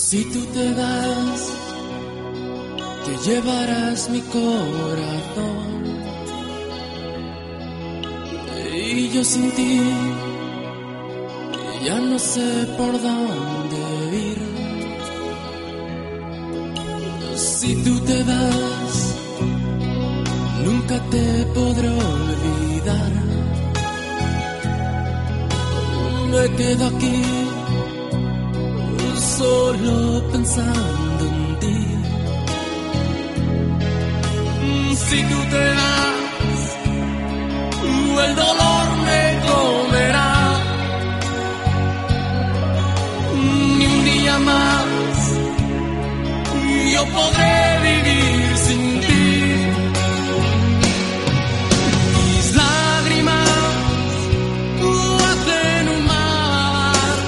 Si tú te vas, te llevarás mi corazón. Y yo sin ti ya no sé por dónde ir. Si tú te vas, nunca te podré olvidar. Me quedo aquí solo pensando en ti. Si tú te vas, el dolor me comerá. Ni un día más yo podré vivir sin ti. Mis lágrimas hacen un mar.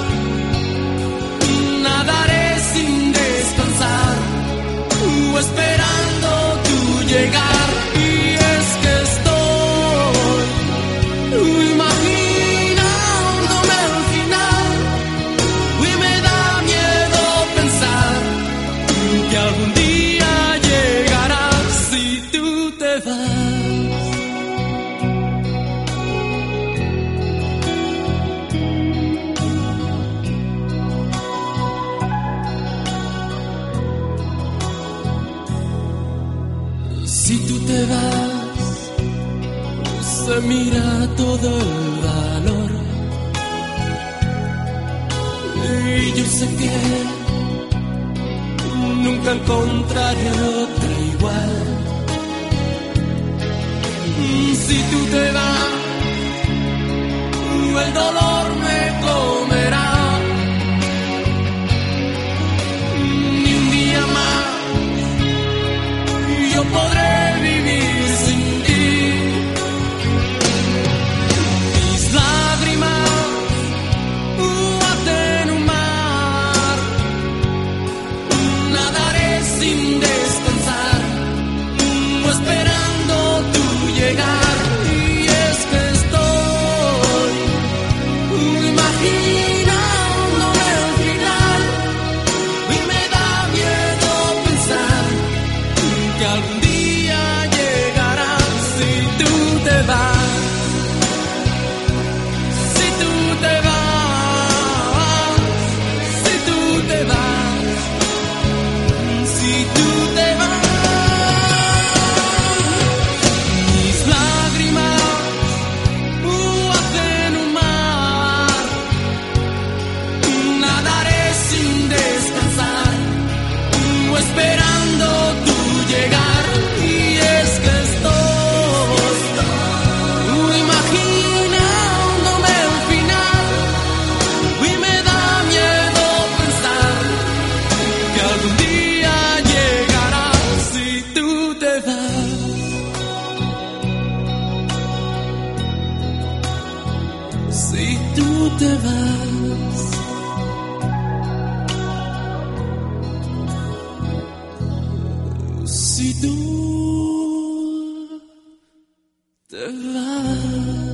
Nadaré sin descansar, esperando tu llegar. Y es que estoy imaginándome al final, y me da miedo pensar que algún día llegarás si tú te vas. Si tú te vas, se mira todo el valor. Y yo sé que nunca encontraré otra igual. Si tú te vas, el dolor me comerá. Ni un día más yo podré vivir sin ti. Mis lágrimas hacen un mar. Nadaré sin descansar, esperando tu llegar. Y es que estoy imaginándome al final, y me da miedo pensar que algún día llegarás si tú te vas. Si tú te vas, si tú te vas, si tú te vas. Mis lágrimas hacen un mar. Nadaré sin descansar, esperando tu llegar. Y es que estoy imaginándome el final, y me da miedo pensar que algún día llegarás si tú te vas. Si tú te vas. Si tú te vas.